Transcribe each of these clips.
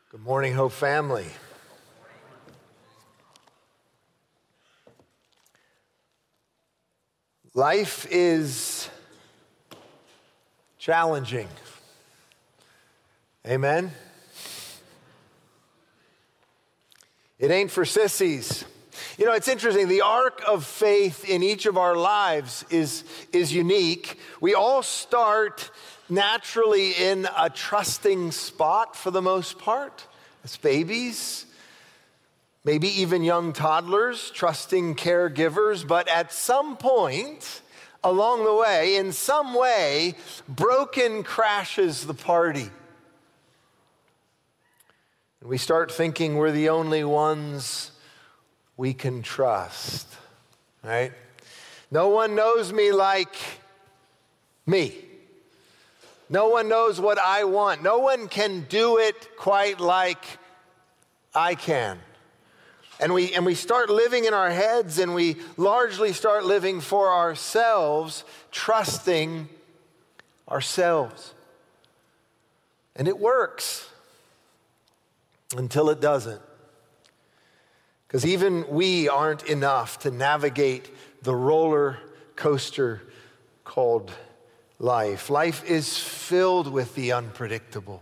Good morning, Hope family. Life is challenging. Amen? It ain't for sissies. You know, it's interesting. The arc of faith in each of our lives is unique. We all start naturally in a trusting spot for the most part. As babies, maybe even young toddlers, trusting caregivers. But at some point along the way, in some way, broken crashes the party. And we start thinking we're the only ones we can trust, right? No one knows me like me. No one knows what I want. No one can do it quite like I can. And we start living in our heads, and we largely start living for ourselves, trusting ourselves. And it works until it doesn't. Because even we aren't enough to navigate the roller coaster called life. Life is filled with the unpredictable.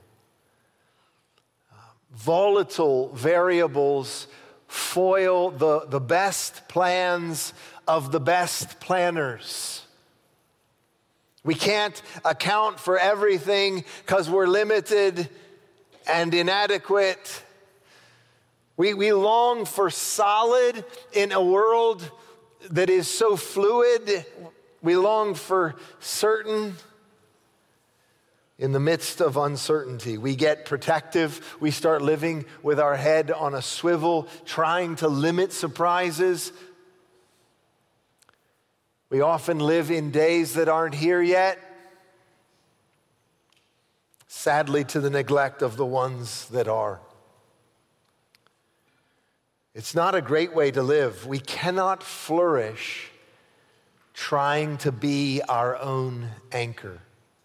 Volatile variables foil the best plans of the best planners. We can't account for everything because we're limited and inadequate. We long for solid in a world that is so fluid. We long for certain in the midst of uncertainty. We get protective. We start living with our head on a swivel, trying to limit surprises. We often live in days that aren't here yet, sadly to the neglect of the ones that are. It's not a great way to live. We cannot flourish trying to be our own anchor.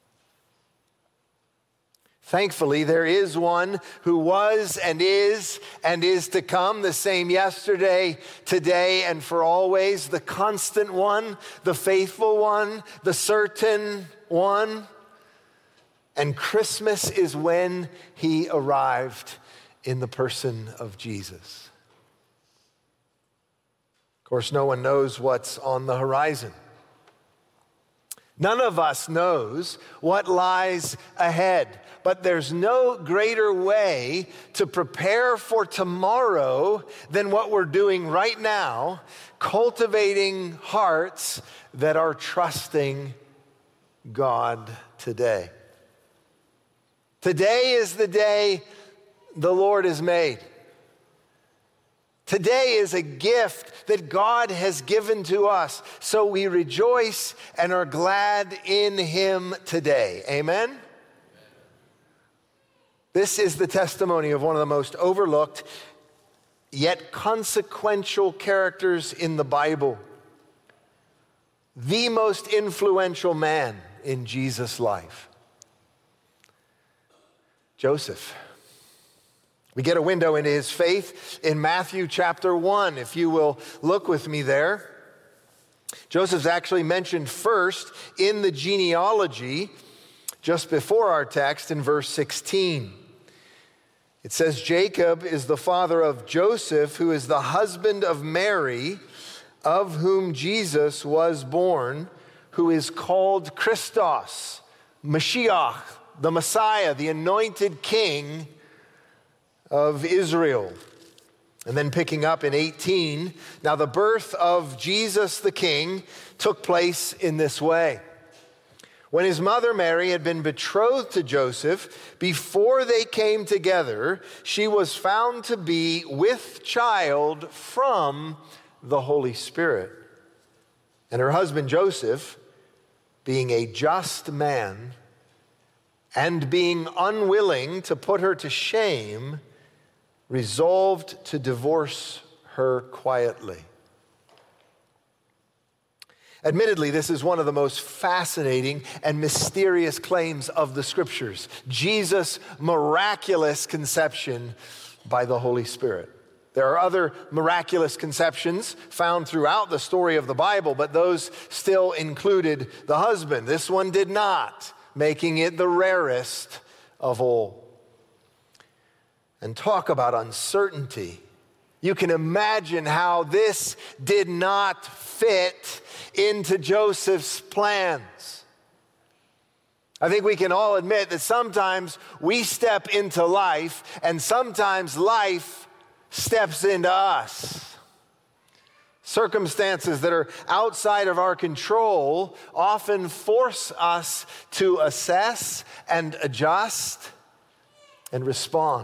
Thankfully, there is one who was and is to come, the same yesterday, today, and for always, the constant one, the faithful one, the certain one. And Christmas is when he arrived in the person of Jesus. Of course, no one knows what's on the horizon. None of us knows what lies ahead, but there's no greater way to prepare for tomorrow than what we're doing right now, cultivating hearts that are trusting God today. Today is the day the Lord has made. Today is a gift that God has given to us, so we rejoice and are glad in Him today. Amen? This is the testimony of one of the most overlooked yet consequential characters in the Bible. The most influential man in Jesus' life. Joseph. We get a window into his faith in Matthew chapter 1, if you will look with me there. Joseph's actually mentioned first in the genealogy just before our text in verse 16. It says, Jacob is the father of Joseph, who is the husband of Mary, of whom Jesus was born, who is called Christos, Mashiach, the Messiah, the anointed king of Israel. And then picking up in 18, now the birth of Jesus the King took place in this way. When his mother Mary had been betrothed to Joseph, before they came together, she was found to be with child from the Holy Spirit. And her husband Joseph, being a just man and being unwilling to put her to shame, resolved to divorce her quietly. Admittedly, this is one of the most fascinating and mysterious claims of the Scriptures: Jesus' miraculous conception by the Holy Spirit. There are other miraculous conceptions found throughout the story of the Bible, but those still included the husband. This one did not, making it the rarest of all. And talk about uncertainty. You can imagine how this did not fit into Joseph's plans. I think we can all admit that sometimes we step into life, and sometimes life steps into us. Circumstances that are outside of our control often force us to assess and adjust and respond.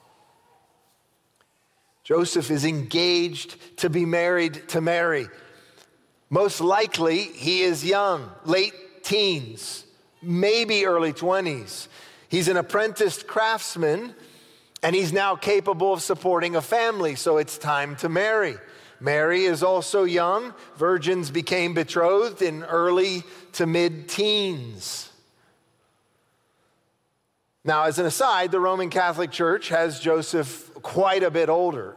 Joseph is engaged to be married to Mary. Most likely, he is young, late teens, maybe early 20s. He's an apprenticed craftsman, and he's now capable of supporting a family, so it's time to marry. Mary is also young. Virgins became betrothed in early to mid-teens. Now, as an aside, the Roman Catholic Church has Joseph quite a bit older.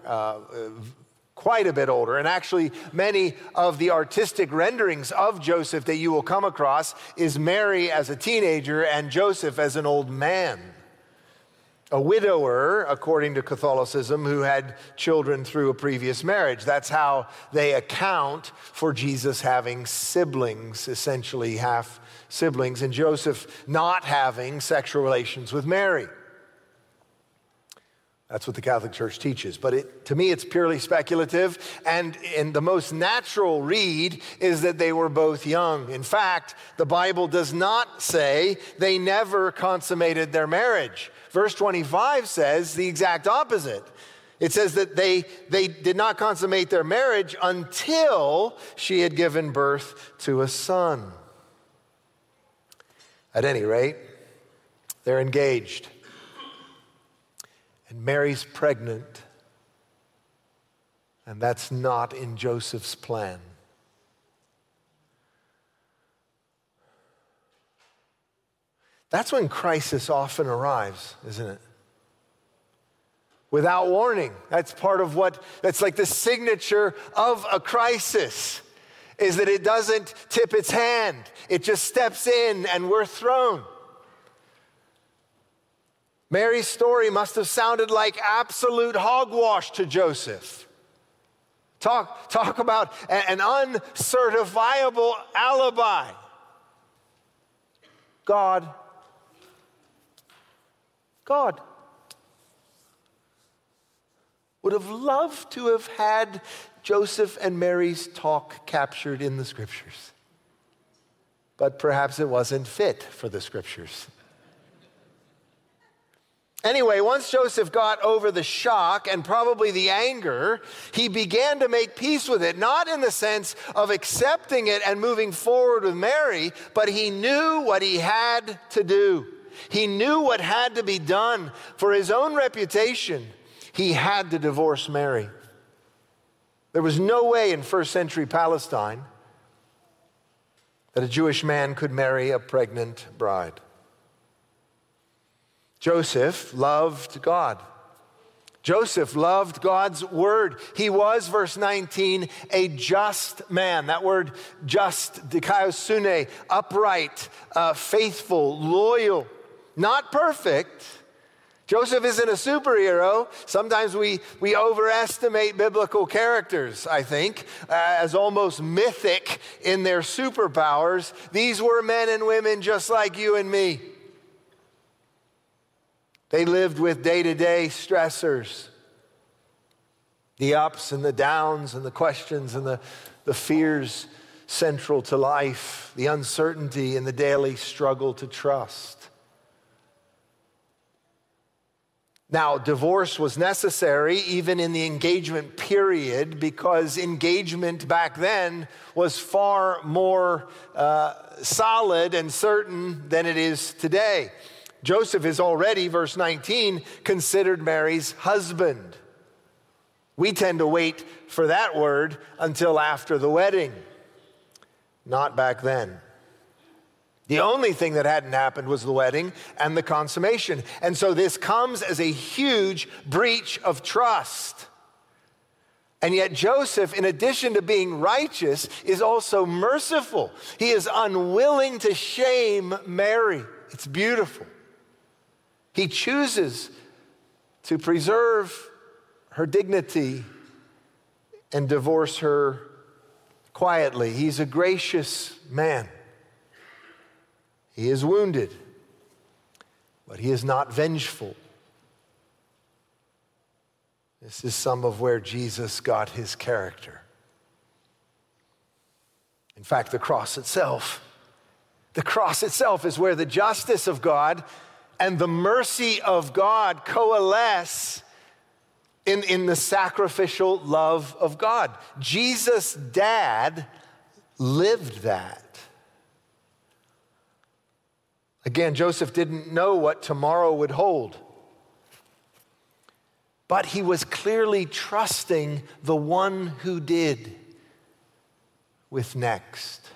And actually, many of the artistic renderings of Joseph that you will come across is Mary as a teenager and Joseph as an old man. A widower, according to Catholicism, who had children through a previous marriage. That's how they account for Jesus having siblings, essentially half siblings, and Joseph not having sexual relations with Mary. That's what the Catholic Church teaches. But to me, it's purely speculative. And the most natural read is that they were both young. In fact, the Bible does not say they never consummated their marriage. Verse 25 says the exact opposite. It says that they did not consummate their marriage until she had given birth to a son. At any rate, they're engaged. And Mary's pregnant. And that's not in Joseph's plan. That's when crisis often arrives, isn't it? Without warning. That's like the signature of a crisis, is that it doesn't tip its hand. It just steps in and we're thrown. Mary's story must have sounded like absolute hogwash to Joseph. Talk about an uncertifiable alibi. God would have loved to have had Joseph and Mary's talk captured in the Scriptures. But perhaps it wasn't fit for the Scriptures. Anyway, once Joseph got over the shock and probably the anger, he began to make peace with it, not in the sense of accepting it and moving forward with Mary, but he knew what he had to do. He knew what had to be done. For his own reputation, he had to divorce Mary. There was no way in first century Palestine that a Jewish man could marry a pregnant bride. Joseph loved God. Joseph loved God's word. He was, verse 19, a just man. That word just, dikaiosune, upright, faithful, loyal, not perfect. Joseph isn't a superhero. Sometimes we overestimate biblical characters, I think, as almost mythic in their superpowers. These were men and women just like you and me. They lived with day-to-day stressors, the ups and the downs and the questions and the fears central to life, the uncertainty and the daily struggle to trust. Now, divorce was necessary even in the engagement period because engagement back then was far more solid and certain than it is today. Joseph is already, verse 19, considered Mary's husband. We tend to wait for that word until after the wedding. Not back then. The only thing that hadn't happened was the wedding and the consummation. And so this comes as a huge breach of trust. And yet Joseph, in addition to being righteous, is also merciful. He is unwilling to shame Mary. It's beautiful. He chooses to preserve her dignity and divorce her quietly. He's a gracious man. He is wounded, but he is not vengeful. This is some of where Jesus got his character. In fact, the cross itself is where the justice of God and the mercy of God coalesce in the sacrificial love of God. Jesus' dad lived that. Again, Joseph didn't know what tomorrow would hold, but he was clearly trusting the one who did with next.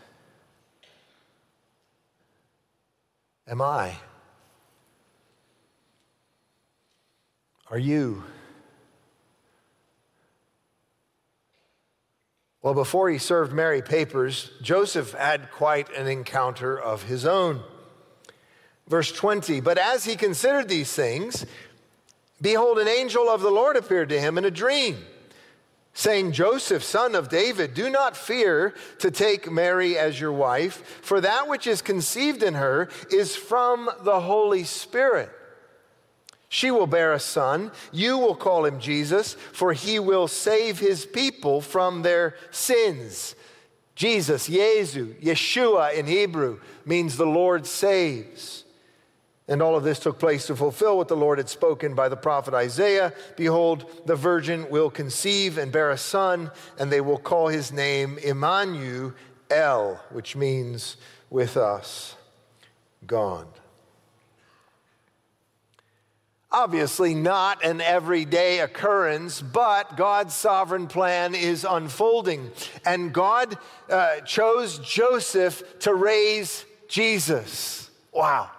Am I? Are you? Well, before he served Mary papers, Joseph had quite an encounter of his own. Verse 20, but as he considered these things, behold, an angel of the Lord appeared to him in a dream, saying, Joseph, son of David, do not fear to take Mary as your wife, for that which is conceived in her is from the Holy Spirit. She will bear a son. You will call him Jesus, for he will save his people from their sins. Jesus, Yeshua in Hebrew, means the Lord saves. And all of this took place to fulfill what the Lord had spoken by the prophet Isaiah. Behold, the virgin will conceive and bear a son, and they will call his name Emmanuel, which means with us, God. Obviously not an everyday occurrence, but God's sovereign plan is unfolding. And God chose Joseph to raise Jesus. Wow.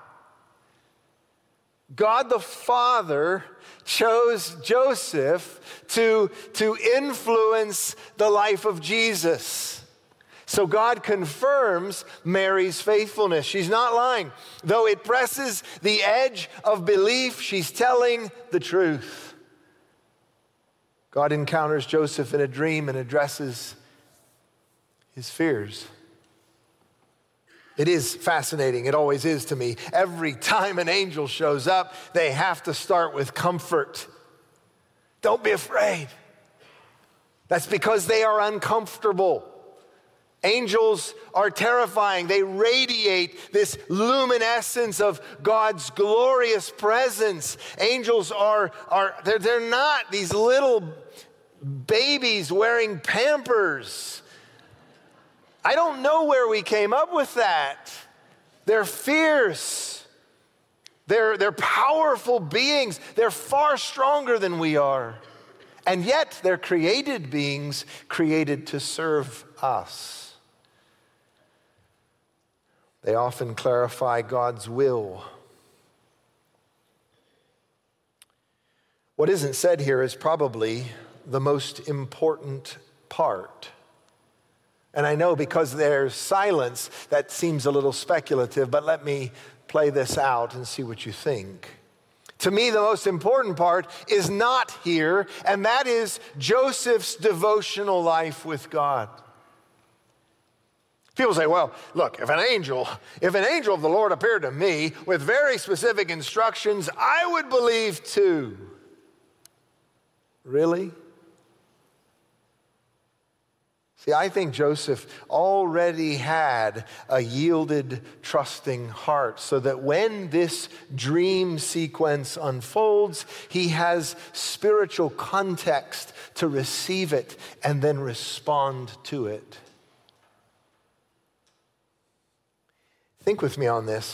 God the Father chose Joseph to influence the life of Jesus. So God confirms Mary's faithfulness. She's not lying. Though it presses the edge of belief, she's telling the truth. God encounters Joseph in a dream and addresses his fears. It is fascinating. It always is to me. Every time an angel shows up, they have to start with comfort. Don't be afraid. That's because they are uncomfortable. Angels are terrifying. They radiate this luminescence of God's glorious presence. Angels they're not these little babies wearing Pampers. I don't know where we came up with that. They're fierce. They're powerful beings. They're far stronger than we are. And yet they're created beings created to serve us. They often clarify God's will. What isn't said here is probably the most important part. And I know because there's silence, that seems a little speculative, but let me play this out and see what you think. To me, the most important part is not here, and that is Joseph's devotional life with God. People say, well, look, if an angel of the Lord appeared to me with very specific instructions, I would believe too. Really? See, I think Joseph already had a yielded, trusting heart so that when this dream sequence unfolds, he has spiritual context to receive it and then respond to it. Think with me on this.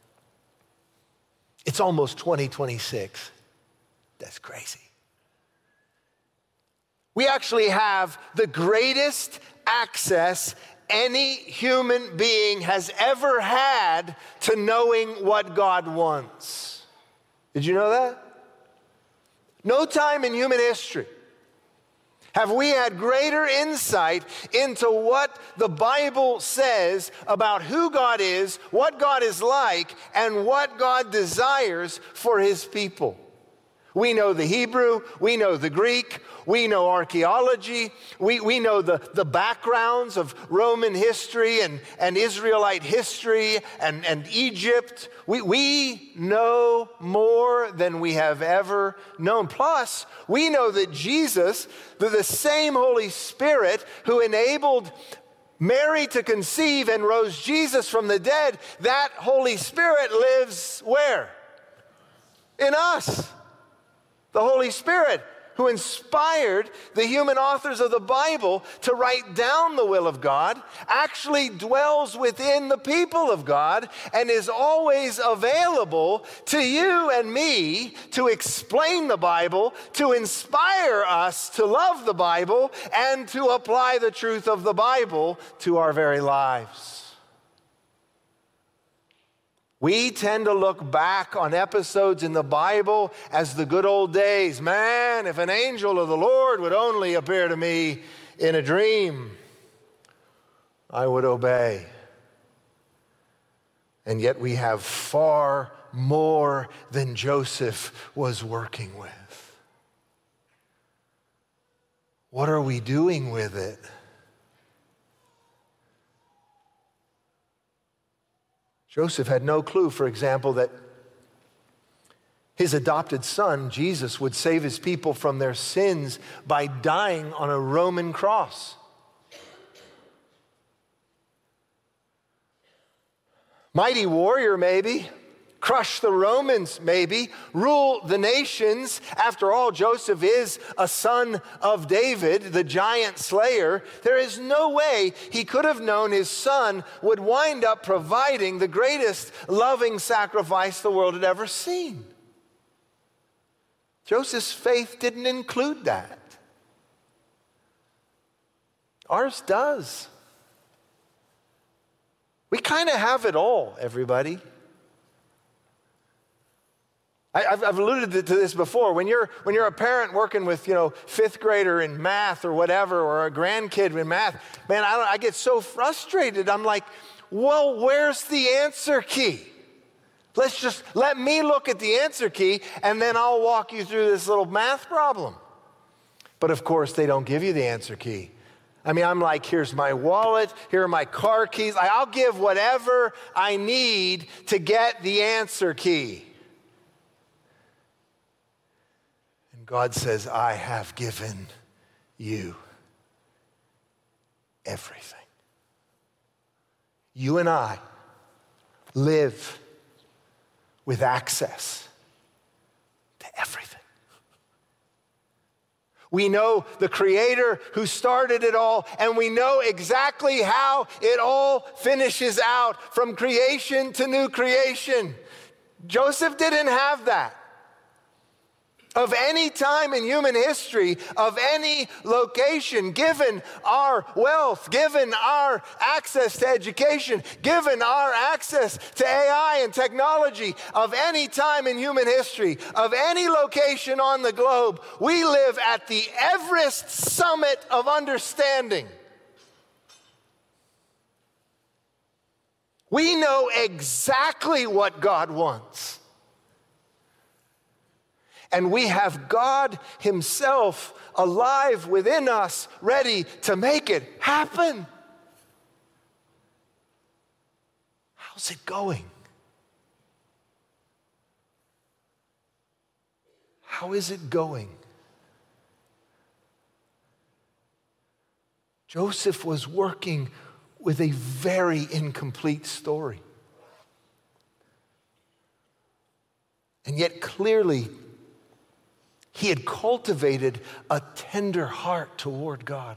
It's almost 2026. That's crazy. We actually have the greatest access any human being has ever had to knowing what God wants. Did you know that? No time in human history have we had greater insight into what the Bible says about who God is, what God is like, and what God desires for his people. We know the Hebrew, we know the Greek, we know archaeology, we know the backgrounds of Roman history and Israelite history and Egypt. We know more than we have ever known. Plus, we know that Jesus, the same Holy Spirit who enabled Mary to conceive and rose Jesus from the dead, that Holy Spirit lives where? In us. The Holy Spirit, who inspired the human authors of the Bible to write down the will of God, actually dwells within the people of God and is always available to you and me to explain the Bible, to inspire us to love the Bible, and to apply the truth of the Bible to our very lives. We tend to look back on episodes in the Bible as the good old days. Man, if an angel of the Lord would only appear to me in a dream, I would obey. And yet we have far more than Joseph was working with. What are we doing with it? Joseph had no clue, for example, that his adopted son, Jesus, would save his people from their sins by dying on a Roman cross. Mighty warrior, maybe. Crush the Romans, maybe. Rule the nations. After all, Joseph is a son of David, the giant slayer. There is no way he could have known his son would wind up providing the greatest loving sacrifice the world had ever seen. Joseph's faith didn't include that. Ours does. We kind of have it all, everybody. I've alluded to this before. When you're a parent working with, fifth grader in math or whatever, or a grandkid in math, man, I get so frustrated. I'm like, well, where's the answer key? Let me look at the answer key, and then I'll walk you through this little math problem. But of course, they don't give you the answer key. I mean, I'm like, here's my wallet, here are my car keys. I'll give whatever I need to get the answer key. God says, I have given you everything. You and I live with access to everything. We know the Creator who started it all, and we know exactly how it all finishes out from creation to new creation. Joseph didn't have that. Of any time in human history, of any location, given our wealth, given our access to education, given our access to AI and technology, of any time in human history, of any location on the globe, we live at the Everest summit of understanding. We know exactly what God wants. And we have God himself alive within us, ready to make it happen. How's it going? How is it going? Joseph was working with a very incomplete story. And yet clearly, he had cultivated a tender heart toward God.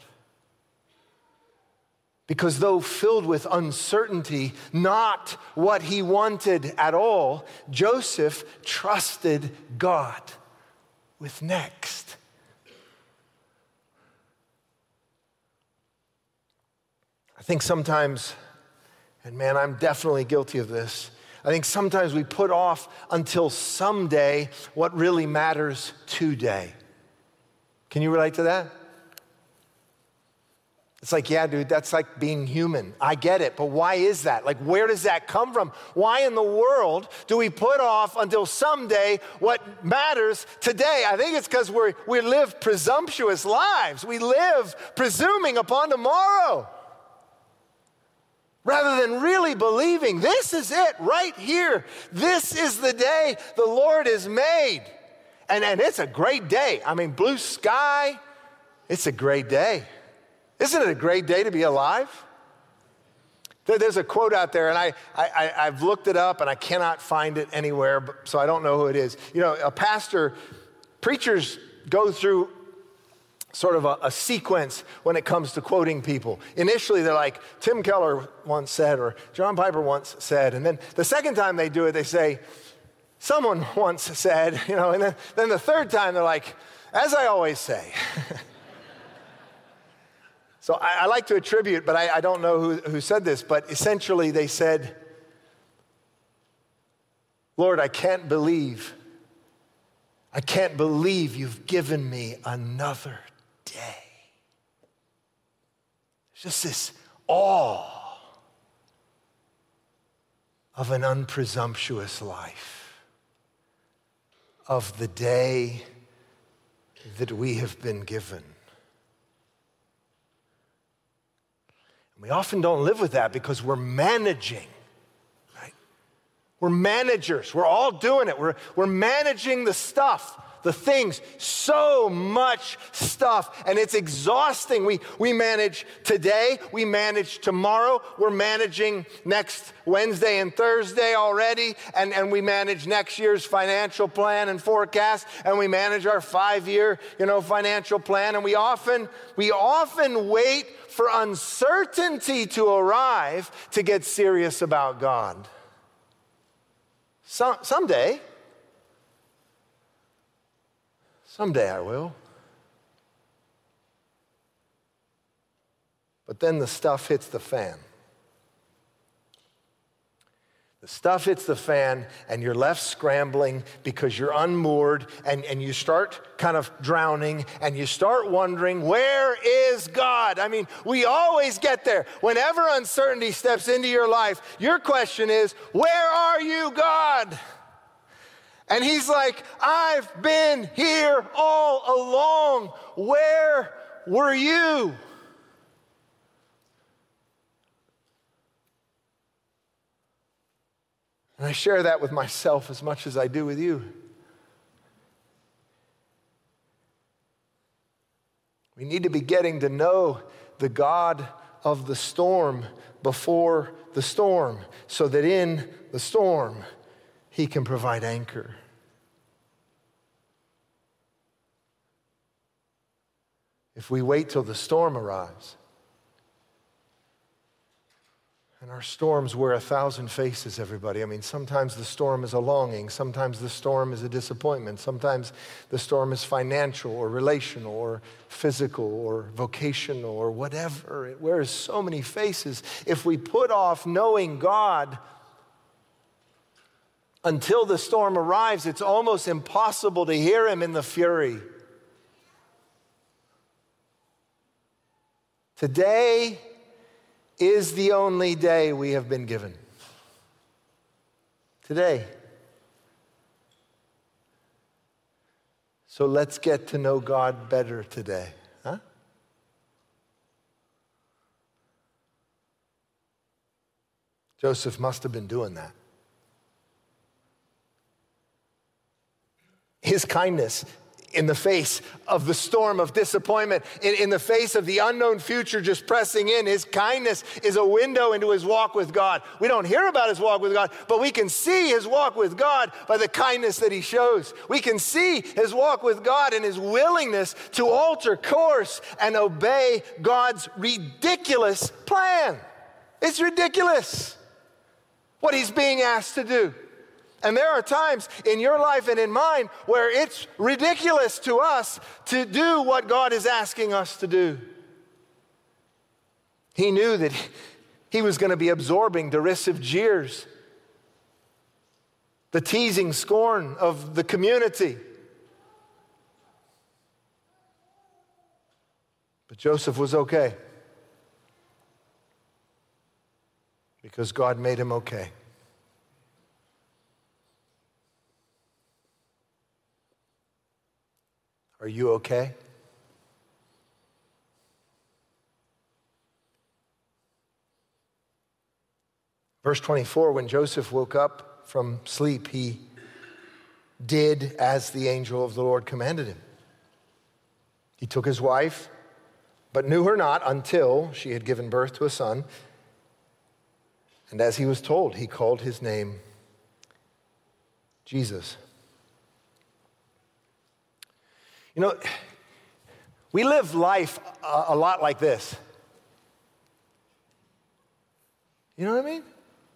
Because though filled with uncertainty, not what he wanted at all, Joseph trusted God with next. I think sometimes, and man, I'm definitely guilty of this, I think sometimes we put off until someday what really matters today. Can you relate to that? It's like, yeah, dude, that's like being human. I get it, but why is that? Like, where does that come from? Why in the world do we put off until someday what matters today? I think it's because we live presumptuous lives. We live presuming upon tomorrow rather than really believing this is it right here. This is the day the Lord has made. And it's a great day. I mean, blue sky, it's a great day. Isn't it a great day to be alive? There's a quote out there, and I've looked it up, and I cannot find it anywhere, so I don't know who it is. You know, preachers go through sort of a sequence when it comes to quoting people. Initially, they're like, Tim Keller once said, or John Piper once said, and then the second time they do it, they say, someone once said, you know, and then the third time, they're like, as I always say. So I like to attribute, but I don't know who said this, but essentially they said, Lord, I can't believe you've given me another day. It's just this awe of an unpresumptuous life, of the day that we have been given. We often don't live with that because we're managing, right? We're managers. We're all doing it. We're managing the stuff, the things, so much stuff, and it's exhausting. We manage today. We manage tomorrow. We're managing next Wednesday and Thursday already, and we manage next year's financial plan and forecast, and we manage our 5-year, financial plan, and we often wait for uncertainty to arrive to get serious about God. Someday I will. But then the stuff hits the fan. The stuff hits the fan, and you're left scrambling because you're unmoored, and you start kind of drowning, and you start wondering, where is God? I mean, we always get there. Whenever uncertainty steps into your life, your question is, where are you, God? And he's like, I've been here all along. Where were you? And I share that with myself as much as I do with you. We need to be getting to know the God of the storm before the storm, so that in the storm, he can provide anchor. If we wait till the storm arrives, and our storms wear 1,000 faces, everybody. I mean, sometimes the storm is a longing. Sometimes the storm is a disappointment. Sometimes the storm is financial or relational or physical or vocational or whatever. It wears so many faces. If we put off knowing God until the storm arrives, it's almost impossible to hear him in the fury. Today is the only day we have been given. Today. So let's get to know God better today, huh? Joseph must have been doing that. His kindness in the face of the storm of disappointment, in the face of the unknown future just pressing in, his kindness is a window into his walk with God. We don't hear about his walk with God, but we can see his walk with God by the kindness that he shows. We can see his walk with God and his willingness to alter course and obey God's ridiculous plan. It's ridiculous what he's being asked to do. And there are times in your life and in mine where it's ridiculous to us to do what God is asking us to do. He knew that he was going to be absorbing derisive jeers, the teasing scorn of the community. But Joseph was okay because God made him okay. Are you okay? Verse 24, when Joseph woke up from sleep, he did as the angel of the Lord commanded him. He took his wife, but knew her not until she had given birth to a son. And as he was told, he called his name Jesus. You know, we live life a lot like this. You know what I mean?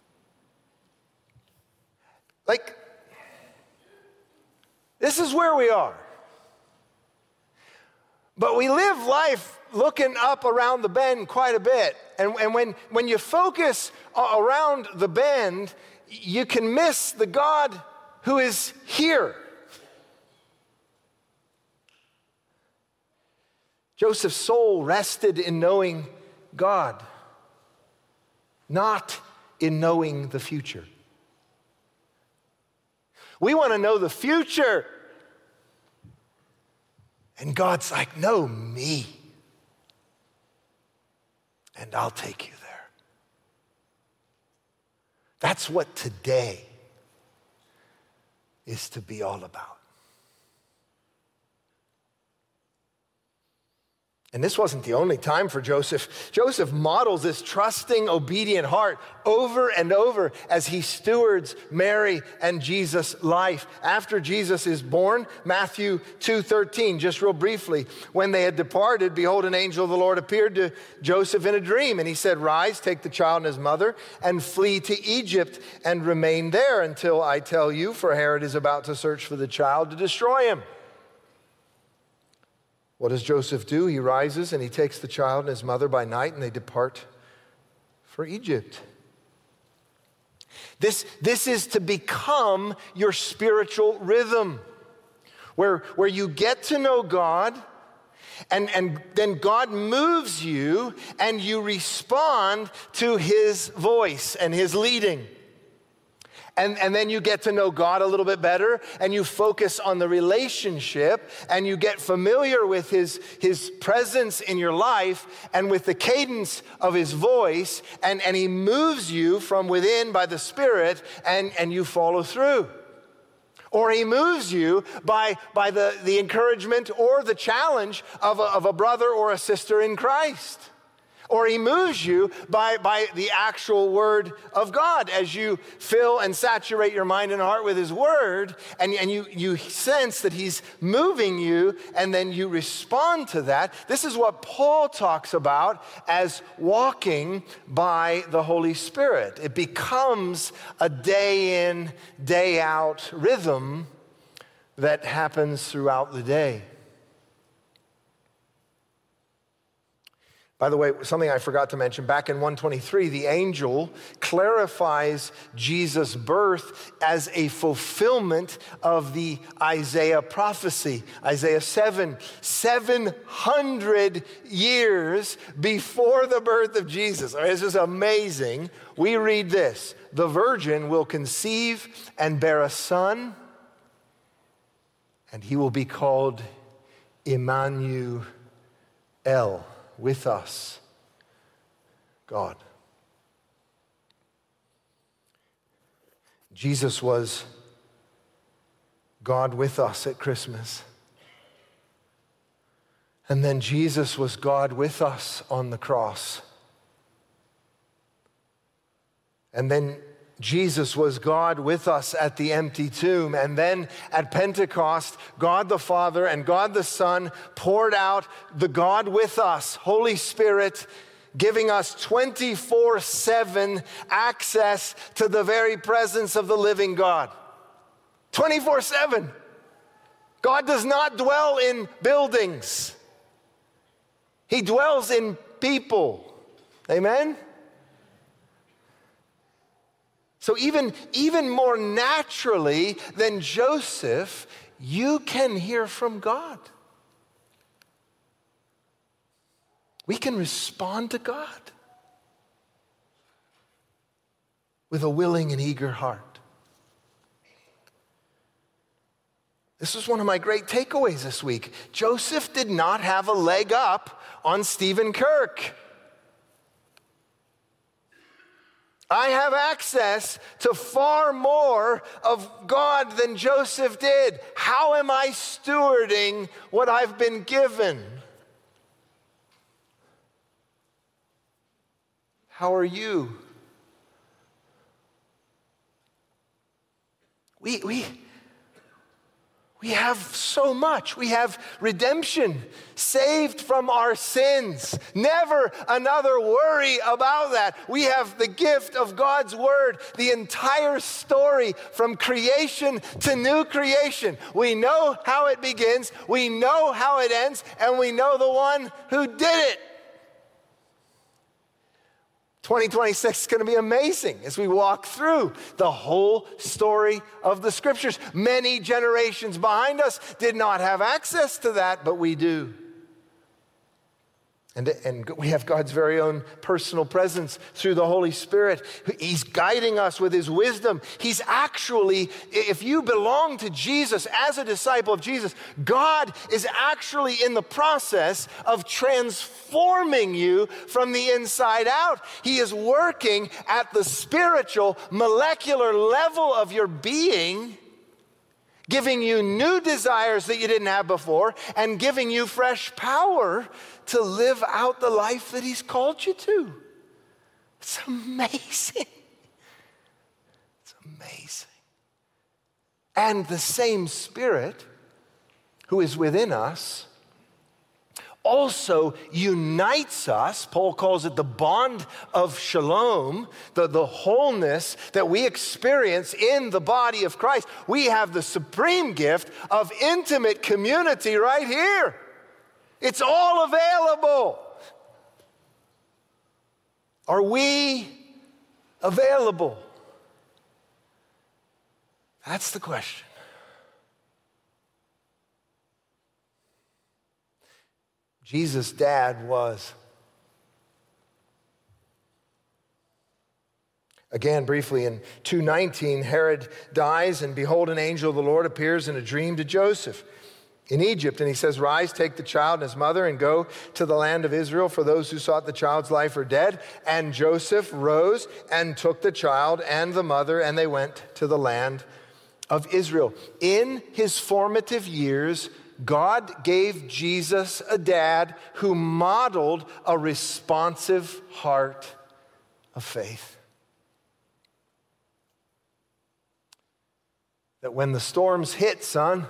Like, this is where we are. But we live life looking up around the bend quite a bit. And when you focus around the bend, you can miss the God who is here. Joseph's soul rested in knowing God, not in knowing the future. We want to know the future. And God's like, know me, and I'll take you there. That's what today is to be all about. And this wasn't the only time for Joseph. Joseph models this trusting, obedient heart over and over as he stewards Mary and Jesus' life. After Jesus is born, Matthew 2:13, just real briefly, when they had departed, behold, an angel of the Lord appeared to Joseph in a dream. And he said, rise, take the child and his mother, and flee to Egypt, and remain there until I tell you, for Herod is about to search for the child to destroy him. What does Joseph do? He rises and he takes the child and his mother by night, and they depart for Egypt. This is to become your spiritual rhythm, where you get to know God, and then God moves you, and you respond to his voice and his leading. And then you get to know God a little bit better, and you focus on the relationship, and you get familiar with his presence in your life and with the cadence of his voice, and he moves you from within by the Spirit, and you follow through. Or he moves you by the encouragement or the challenge of a brother or a sister in Christ. Or he moves you by the actual word of God as you fill and saturate your mind and heart with his word, and you sense that he's moving you, and then you respond to that. This is what Paul talks about as walking by the Holy Spirit. It becomes a day in, day out rhythm that happens throughout the day. By the way, something I forgot to mention, back in 123, the angel clarifies Jesus' birth as a fulfillment of the Isaiah prophecy. Isaiah 700 years before the birth of Jesus. I mean, this is amazing. We read this: the virgin will conceive and bear a son, and he will be called Emmanuel, with us, God. Jesus was God with us at Christmas. And then Jesus was God with us on the cross. And then Jesus was God with us at the empty tomb. And then at Pentecost, God the Father and God the Son poured out the God with us, Holy Spirit, giving us 24/7 access to the very presence of the living God. 24/7. God does not dwell in buildings. He dwells in people. Amen? So even more naturally than Joseph, you can hear from God. We can respond to God with a willing and eager heart. This was one of my great takeaways this week. Joseph did not have a leg up on Stephen Kirk. I have access to far more of God than Joseph did. How am I stewarding what I've been given? How are you? We have so much. We have redemption, saved from our sins. Never another worry about that. We have the gift of God's word, the entire story from creation to new creation. We know how it begins, we know how it ends, and we know the one who did it. 2026 is going to be amazing as we walk through the whole story of the scriptures. Many generations behind us did not have access to that, but we do. And we have God's very own personal presence through the Holy Spirit. He's guiding us with his wisdom. He's actually, if you belong to Jesus as a disciple of Jesus, God is actually in the process of transforming you from the inside out. He is working at the spiritual, molecular level of your being, giving you new desires that you didn't have before, and giving you fresh power to live out the life that he's called you to. It's amazing. It's amazing. And the same Spirit who is within us also unites us. Paul calls it the bond of shalom, the wholeness that we experience in the body of Christ. We have the supreme gift of intimate community right here. It's all available. Are we available? That's the question. Jesus' dad was. Again, briefly, in 2:19, Herod dies, and behold, an angel of the Lord appears in a dream to Joseph in Egypt, and he says, "Rise, take the child and his mother and go to the land of Israel, for those who sought the child's life are dead." And Joseph rose and took the child and the mother, and they went to the land of Israel. In his formative years, God gave Jesus a dad who modeled a responsive heart of faith. That when the storms hit, son,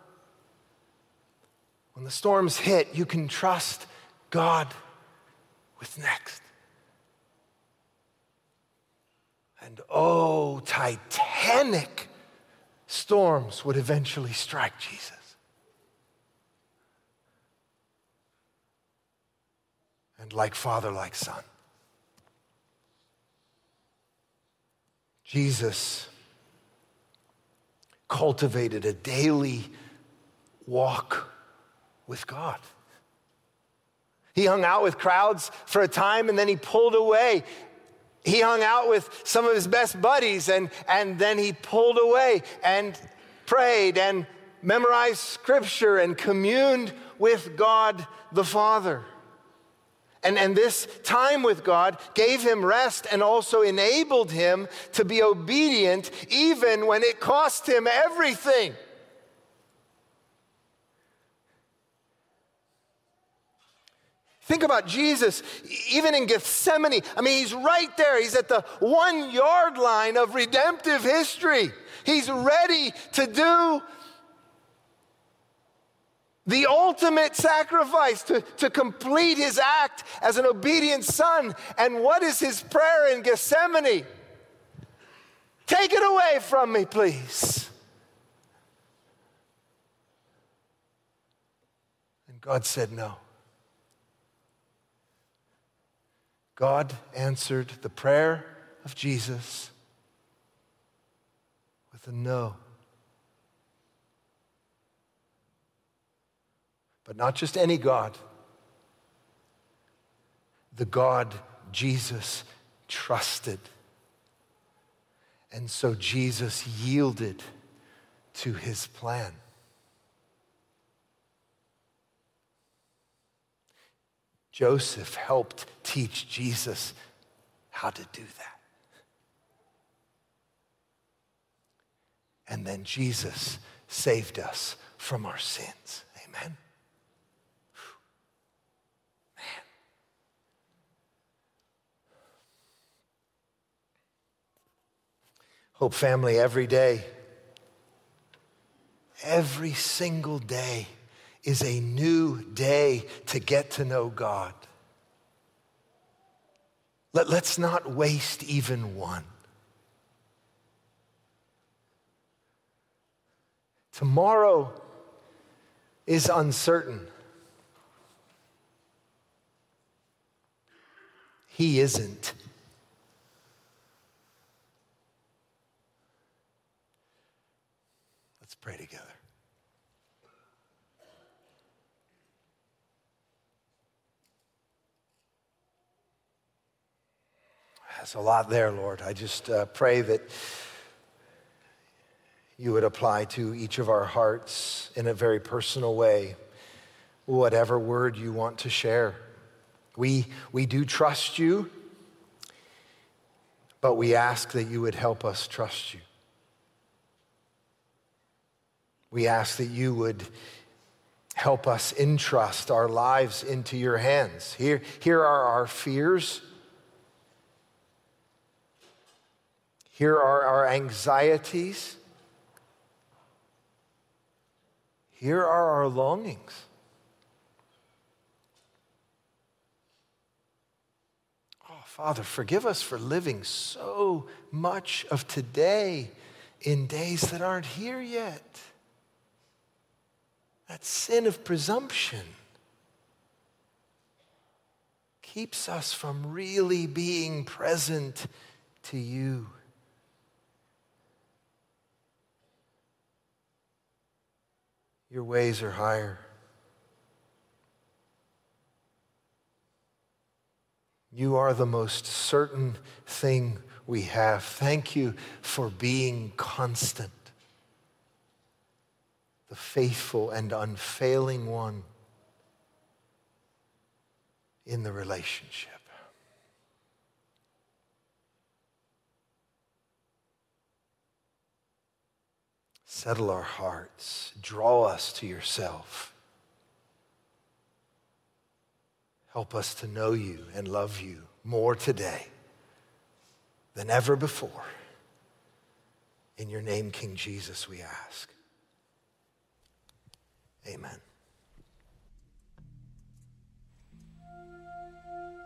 when the storms hit, you can trust God with next. And oh, titanic storms would eventually strike Jesus. And like father, like son. Jesus cultivated a daily walk with God. He hung out with crowds for a time and then he pulled away. He hung out with some of his best buddies and then he pulled away and prayed and memorized scripture and communed with God the Father. And this time with God gave him rest and also enabled him to be obedient even when it cost him everything. Think about Jesus, even in Gethsemane. I mean, he's right there. He's at the 1 yard line of redemptive history. He's ready to do the ultimate sacrifice, to complete his act as an obedient son. And what is his prayer in Gethsemane? Take it away from me, please. And God said no. God answered the prayer of Jesus with a no. But not just any God. The God Jesus trusted. And so Jesus yielded to his plan. Joseph helped teach Jesus how to do that. And then Jesus saved us from our sins. Amen. Man. Hope family, every day, every single day is a new day to get to know God. Let's not waste even one. Tomorrow is uncertain. He isn't. Let's pray together. There's a lot there, Lord. I just pray that you would apply to each of our hearts in a very personal way whatever word you want to share. We do trust you, but we ask that you would help us trust you. We ask that you would help us entrust our lives into your hands. Here are our fears. Here are our anxieties. Here are our longings. Oh, Father, forgive us for living so much of today in days that aren't here yet. That sin of presumption keeps us from really being present to you. Your ways are higher. You are the most certain thing we have. Thank you for being constant, the faithful and unfailing one in the relationship. Settle our hearts. Draw us to yourself. Help us to know you and love you more today than ever before. In your name, King Jesus, we ask. Amen.